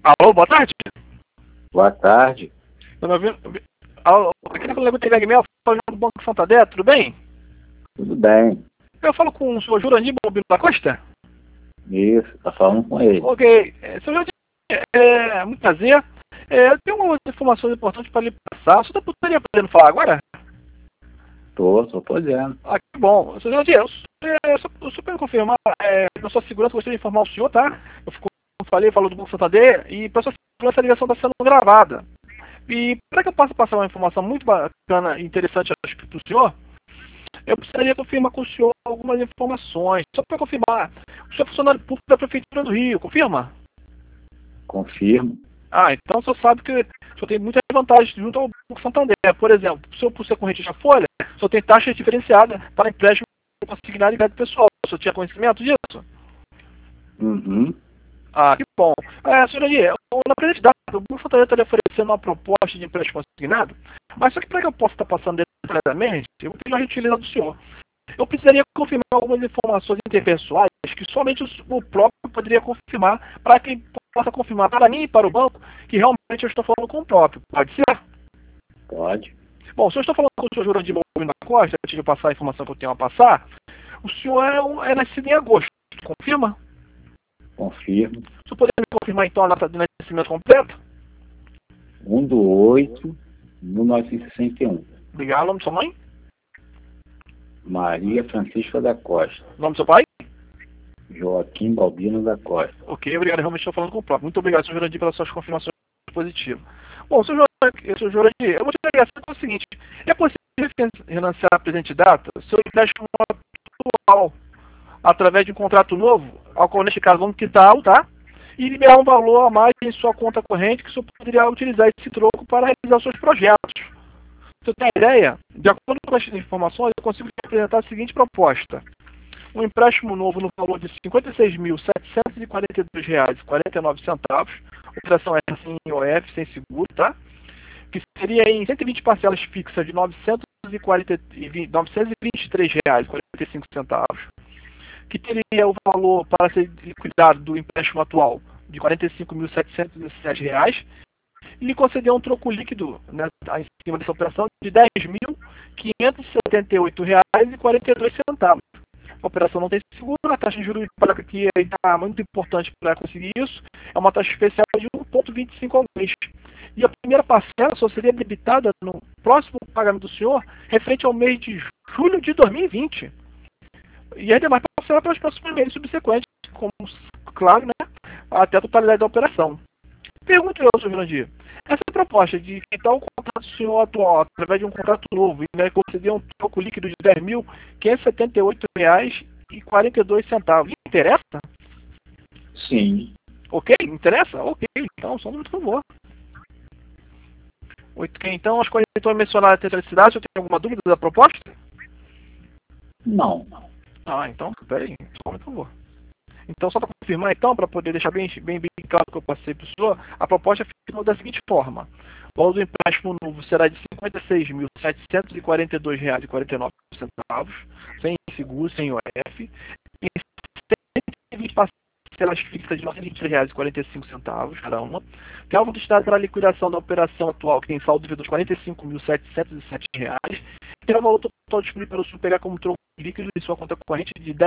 Alô, boa tarde. Boa tarde. Tá me ouvindo? Alô, aqui na colega TVG Mel, falando do Banco Santander, tudo bem? Tudo bem. Eu falo com o senhor Jurandir Balbino da Costa? Isso, tá falando com ele. Ok. Senhor Jurandir, muito prazer. Eu tenho algumas informações importantes para lhe passar. O senhor poderia podendo falar agora? Tô podendo. Ah, que bom. Senhor Jurandir, eu só para confirmar, na sua segurança, gostaria de informar o senhor, tá? Falou do Banco Santander, e para sua segurança a ligação está sendo gravada. E para que eu possa passar uma informação muito bacana e interessante para o senhor, eu precisaria confirmar com o senhor algumas informações. Só para confirmar, o senhor é funcionário público da Prefeitura do Rio, confirma? Confirmo. Ah, então o senhor sabe que o senhor tem muitas vantagens junto ao Banco Santander. Por exemplo, o senhor, por ser corrente da Folha, o senhor tem taxa diferenciada para empréstimo consignado e crédito pessoal. O senhor tinha conhecimento disso? Uhum. Ah, que bom. Senhor Adi, na presente data, o Banco Santander está lhe oferecendo uma proposta de empréstimo consignado, mas só que para que eu possa estar passando detalhadamente, eu vou pedir uma gentileza do senhor. Eu precisaria confirmar algumas informações interpessoais que somente o próprio poderia confirmar, para que possa confirmar para mim e para o banco que realmente eu estou falando com o próprio. Pode ser? Pode. Bom, se eu estou falando com o senhor Jurandir Balbino da Costa, antes de eu passar a informação que eu tenho a passar, o senhor é nascido em agosto, confirma? Confirmo. O senhor poderia me confirmar então a data de nascimento completa? 1/8/1961. Obrigado. O nome de sua mãe? Maria Francisca da Costa. O nome do seu pai? Joaquim Balbino da Costa. Ok, obrigado. Realmente estou falando com o próprio. Muito obrigado, senhor Jurandir, pelas suas confirmações positivas. Bom, senhor Jurandir, eu vou te ligar para o seguinte. É possível refinanciar a presente data seu empréstimo atual através de um contrato novo, ao qual neste caso vamos quitar, tá? E liberar um valor a mais em sua conta corrente que o senhor poderia utilizar esse troco para realizar os seus projetos. Você tem ideia? De acordo com as informações, eu consigo te apresentar a seguinte proposta. Um empréstimo novo no valor de R$ 56.742,49, operação essa sem IOF, sem seguro, tá? Que seria em 120 parcelas fixas de R$ 923,45, que teria o valor para ser liquidado do empréstimo atual de R$ 45.707, e lhe concedeu um troco líquido, né, em cima dessa operação de R$ 10.578,42. A operação não tem seguro, a taxa de juros para aqui está muito importante para conseguir isso. É uma taxa especial de 1,25 ao mês. E a primeira parcela só seria debitada no próximo pagamento do senhor, referente ao mês de julho de 2020. E as demais parcelas para os próximos meses subsequentes, como, claro, né, até a totalidade da operação. Pergunto eu, senhor Jurandir, essa proposta de quitar o contrato do senhor atual através de um contrato novo e, né, conceder um troco líquido de R$ 10.578,42, lhe interessa? Sim. Ok? Interessa? Ok. Então, só um por favor. Ok, então, as coisas que estão mencionadas até a cidade, você tem alguma dúvida da proposta? Não. Ah, então, peraí, só por favor. Então, só para confirmar, então, para poder deixar bem claro que eu passei para o senhor, a proposta ficou da seguinte forma. O valor do empréstimo novo será de R$ 56.742,49, sem seguro, sem IOF, em 120 parcelas fixas de R$ 923,45 cada uma. Tem alvo do Estado para a liquidação da operação atual, que tem saldo devedor de R$ 45.707, e tem o valor total disponível para o senhor pegar como troco líquido em sua conta corrente de R$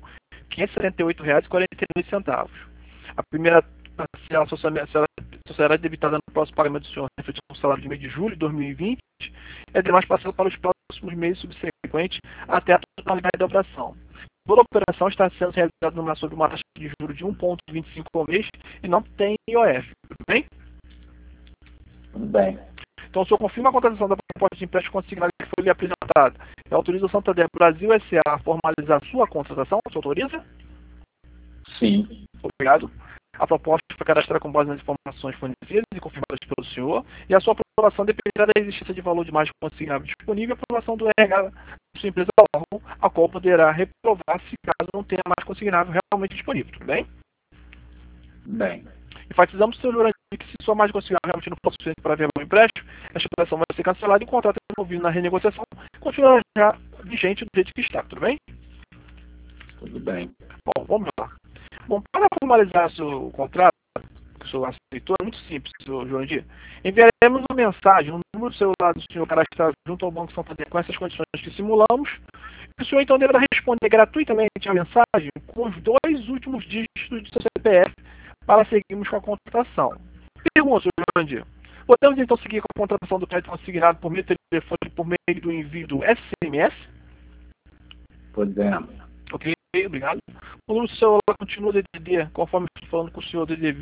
10.578,42. A primeira parcela só será debitada no próximo pagamento do senhor, referente ao salário de mês de julho de 2020, e as demais parcelas para os próximos meses subsequentes até a totalidade da operação. Toda a operação está sendo realizada numa sob uma taxa de juros de 1,25 ao mês e não tem IOF. Tudo bem? Tudo bem. Então, o senhor confirma a contratação da proposta de empréstimo consignado que foi lhe apresentada e autoriza o Santander Brasil S.A. a formalizar sua contratação? O senhor autoriza? Sim. Obrigado. A proposta foi cadastrada com base nas informações fornecidas e confirmadas pelo senhor, e a sua aprovação dependerá da existência de valor de margem consignável disponível e a aprovação do RH da sua empresa órgão, a qual poderá reprovar se caso não tenha mais consignável realmente disponível. Tudo bem? Bem. Enfatizamos, senhor Jurandir, que se sua margem consignável realmente não for suficiente para verba o empréstimo, esta operação vai ser cancelada e o contrato envolvido na renegociação continuará vigente do jeito que está. Tudo bem? Tudo bem. Bom, vamos lá. Bom, para formalizar seu contrato, o senhor aceitou, é muito simples, senhor Jurandir. Enviaremos uma mensagem no número do celular do senhor cadastrado junto ao Banco Santander com essas condições que simulamos. E o senhor então deverá responder gratuitamente a mensagem com os 2 últimos dígitos do seu CPF para seguirmos com a contratação. Pergunta, senhor Jurandir. Podemos então seguir com a contratação do crédito consignado por meio do telefone e por meio do envio do SMS? Podemos. Ok, obrigado. O número do celular continua DDD, conforme estou falando com o senhor, DDD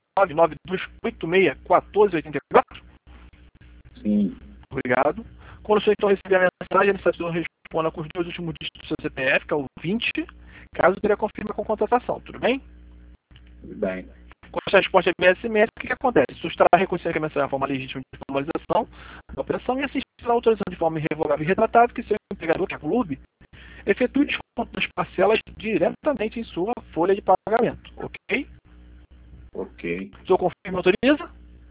21992861484? Sim. Obrigado. Quando o senhor então receber a mensagem, ele responda com os 2 últimos dígitos do seu CPF, que é o 20, caso queira confirmar com a contratação, tudo bem? Tudo bem. Quando a resposta é via SMS, o que acontece? O senhor estará reconhecendo que a mensagem é uma forma legítima de formalização da operação e assistirá a autorização de forma irrevogável e retratável que seu empregador, que é a clube, efetue desconto das parcelas diretamente em sua folha de pagamento, ok? Ok. O senhor confirma e autoriza?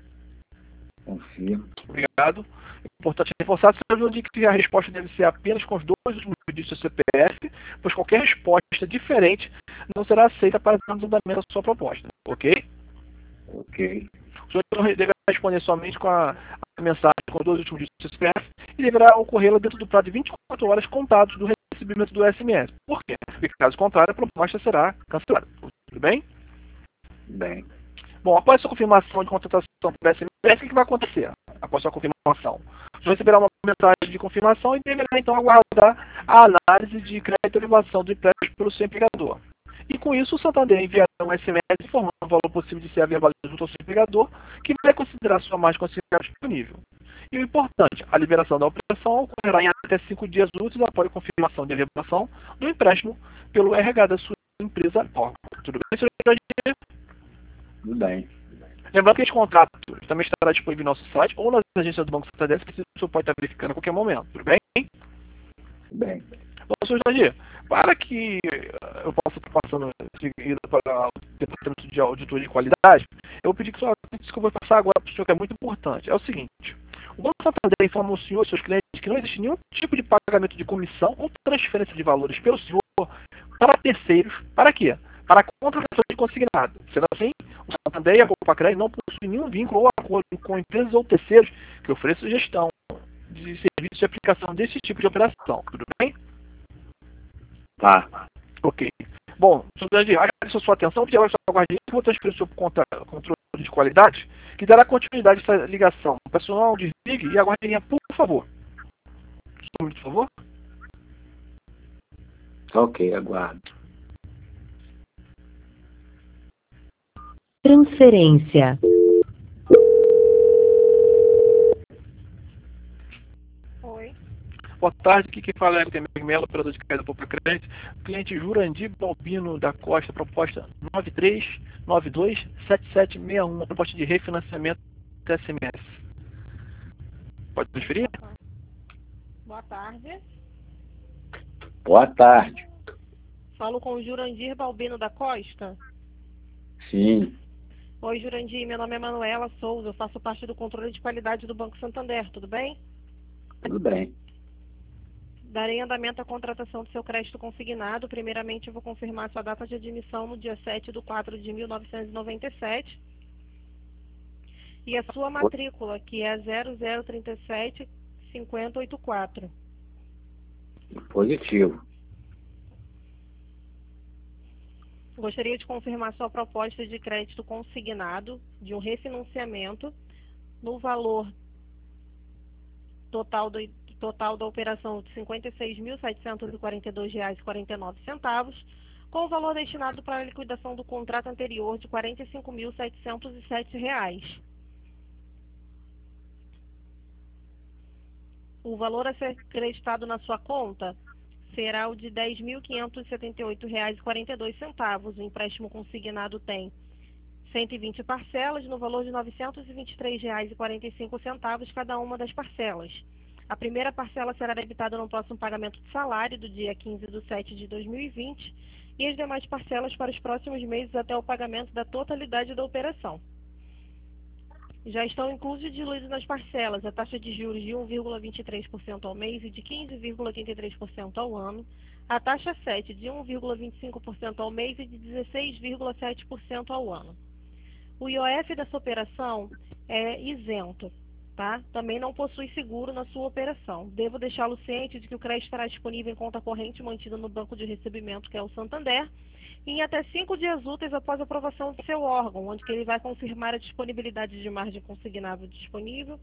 Confirmo. Obrigado. É importante reforçar, senhor Jurandir, que a resposta deve ser apenas com os 2 últimos dígitos do CPF, pois qualquer resposta diferente não será aceita para o andamento da sua proposta, ok? Ok. O senhor então deverá responder somente com a mensagem com os 2 últimos dígitos do CPF e deverá ocorrê-la dentro do prazo de 24 horas contados do recebimento do SMS. Por quê? Porque caso contrário, a proposta será cancelada. Tudo bem? Bem. Bom, após a sua confirmação de contratação por SMS, o que vai acontecer? Após a sua confirmação, você receberá uma mensagem de confirmação e deverá então aguardar a análise de crédito e elevação do empréstimo pelo seu empregador. E com isso, o Santander enviará um SMS informando o valor possível de ser averbado junto ao seu empregador, que vai considerar sua margem considerável disponível. E o importante, a liberação da operação ocorrerá em até 5 dias úteis após a confirmação de averbação do empréstimo pelo RH da sua empresa. Tudo bem, senhor Jurandir? Tudo bem. Lembrando que esse contrato também estará disponível no nosso site ou nas agências do Banco Santander, que o senhor pode estar verificando a qualquer momento. Tudo bem? Tudo bem. Bom, senhor Jurandir, para que eu possa estar passando em seguida para o Departamento de Auditoria e Qualidade, eu vou pedir que o senhor atente isso que eu vou passar agora para o senhor, que é muito importante. É o seguinte: o Banco Santander informa o senhor e seus clientes que não existe nenhum tipo de pagamento de comissão ou transferência de valores pelo senhor para terceiros. Para quê? Para a contratação de consignado. Sendo assim, o Santander e a Copacred não possuem nenhum vínculo ou acordo com empresas ou terceiros que ofereçam gestão de serviços de aplicação desse tipo de operação. Tudo bem? Tá. Ok. Bom, senhor Jurandir, agradeço a sua atenção. Pedir agora a sua guardiã que vou transferir o seu controle de qualidade, que dará continuidade a essa ligação. O pessoal desligue e a guardiã, por favor. Só um minuto, por favor. Ok, aguardo. Transferência. Oi. Boa tarde, aqui quem fala é o Temer Melo, operador de crédito Poupa Crédito. Cliente Jurandir Balbino da Costa, proposta 93927761, proposta de refinanciamento SMS. Pode transferir? Boa tarde. Boa tarde. Falo com o Jurandir Balbino da Costa. Sim. Oi, Jurandir. Meu nome é Manuela Souza. Eu faço parte do controle de qualidade do Banco Santander. Tudo bem? Tudo bem. Darei andamento à contratação do seu crédito consignado. Primeiramente, eu vou confirmar sua data de admissão no dia 7/4/1997. E a sua matrícula, que é 00375084. Positivo. Gostaria de confirmar sua proposta de crédito consignado de um refinanciamento no valor total da operação de R$ 56.742,49, com o valor destinado para a liquidação do contrato anterior de R$ 45.707. O valor a ser creditado na sua conta será o de R$ 10.578,42. O empréstimo consignado tem 120 parcelas no valor de R$ 923,45 cada uma das parcelas. A primeira parcela será debitada no próximo pagamento de salário do dia 15/7/2020 e as demais parcelas para os próximos meses até o pagamento da totalidade da operação. Já estão inclusos e diluídos nas parcelas a taxa de juros de 1,23% ao mês e de 15,83% ao ano, a taxa 7 de 1,25% ao mês e de 16,7% ao ano. O IOF dessa operação é isento, tá? Também não possui seguro na sua operação. Devo deixá-lo ciente de que o crédito estará disponível em conta corrente mantida no banco de recebimento, que é o Santander, em até 5 dias úteis após a aprovação do seu órgão, onde que ele vai confirmar a disponibilidade de margem consignável disponível,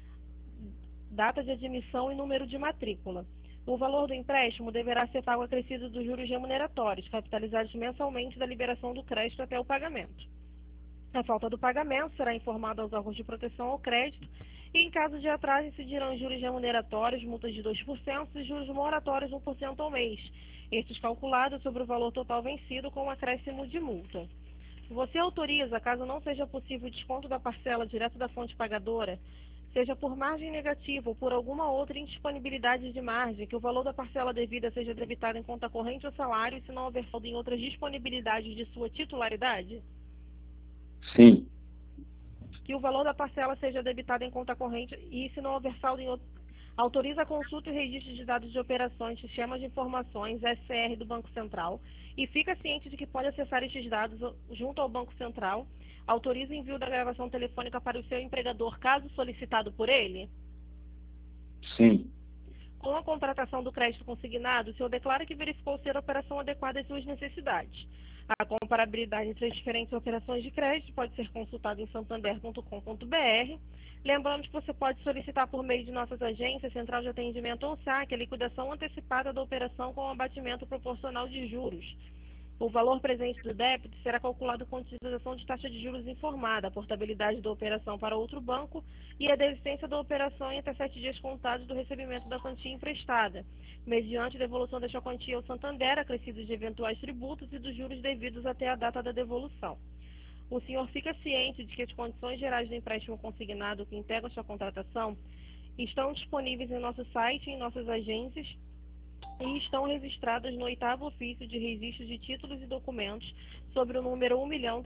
data de admissão e número de matrícula. O valor do empréstimo deverá ser pago acrescido dos juros remuneratórios, capitalizados mensalmente da liberação do crédito até o pagamento. A falta do pagamento será informada aos órgãos de proteção ao crédito e, em caso de atraso, incidirão juros remuneratórios, multas de 2% e juros moratórios 1% ao mês, estes calculados sobre o valor total vencido com um acréscimo de multa. Você autoriza, caso não seja possível o desconto da parcela direto da fonte pagadora, seja por margem negativa ou por alguma outra indisponibilidade de margem, que o valor da parcela devida seja debitado em conta corrente ou salário, se não houver saldo em outras disponibilidades de sua titularidade? Sim. Que o valor da parcela seja debitado em conta corrente e, se não houver saldo em outro, autoriza a consulta e registro de dados de operações, sistemas de informações, SCR do Banco Central, e fica ciente de que pode acessar estes dados junto ao Banco Central. Autoriza o envio da gravação telefônica para o seu empregador, caso solicitado por ele? Sim. Com a contratação do crédito consignado, o senhor declara que verificou ser a operação adequada às suas necessidades. A comparabilidade entre as diferentes operações de crédito pode ser consultada em santander.com.br. Lembrando que você pode solicitar por meio de nossas agências, Central de Atendimento ou SAC, a liquidação antecipada da operação com abatimento proporcional de juros. O valor presente do débito será calculado com utilização de taxa de juros informada, a portabilidade da operação para outro banco e a desistência da operação em até 7 dias contados do recebimento da quantia emprestada, mediante devolução desta quantia ao Santander, acrescidos de eventuais tributos e dos juros devidos até a data da devolução. O senhor fica ciente de que as condições gerais do empréstimo consignado que integram esta contratação estão disponíveis em nosso site e em nossas agências e estão registradas no 8º ofício de registro de títulos e documentos sobre o número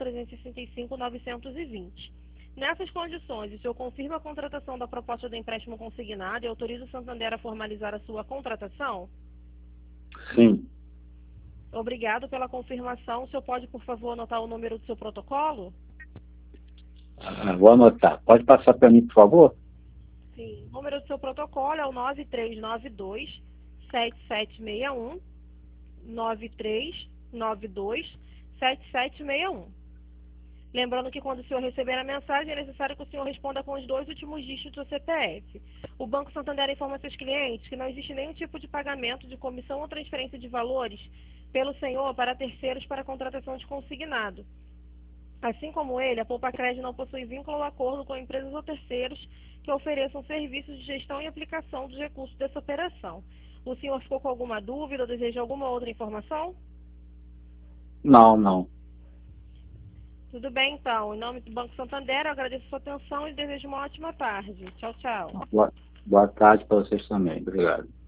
1.365.920. Nessas condições, o senhor confirma a contratação da proposta do empréstimo consignado e autoriza o Santander a formalizar a sua contratação? Sim. Obrigado pela confirmação. O senhor pode, por favor, anotar o número do seu protocolo? Vou anotar. Pode passar para mim, por favor? Sim. O número do seu protocolo é o 9392-7761, 9392-7761. Lembrando que quando o senhor receber a mensagem, é necessário que o senhor responda com os 2 últimos dígitos do CPF. O Banco Santander informa seus clientes que não existe nenhum tipo de pagamento de comissão ou transferência de valores pelo senhor para terceiros para contratação de consignado. Assim como ele, a Poupa Crédito não possui vínculo ou acordo com empresas ou terceiros que ofereçam serviços de gestão e aplicação dos recursos dessa operação. O senhor ficou com alguma dúvida ou deseja alguma outra informação? Não. Tudo bem, então. Em nome do Banco Santander, eu agradeço a sua atenção e desejo uma ótima tarde. Tchau, tchau. Boa tarde para vocês também. Obrigado.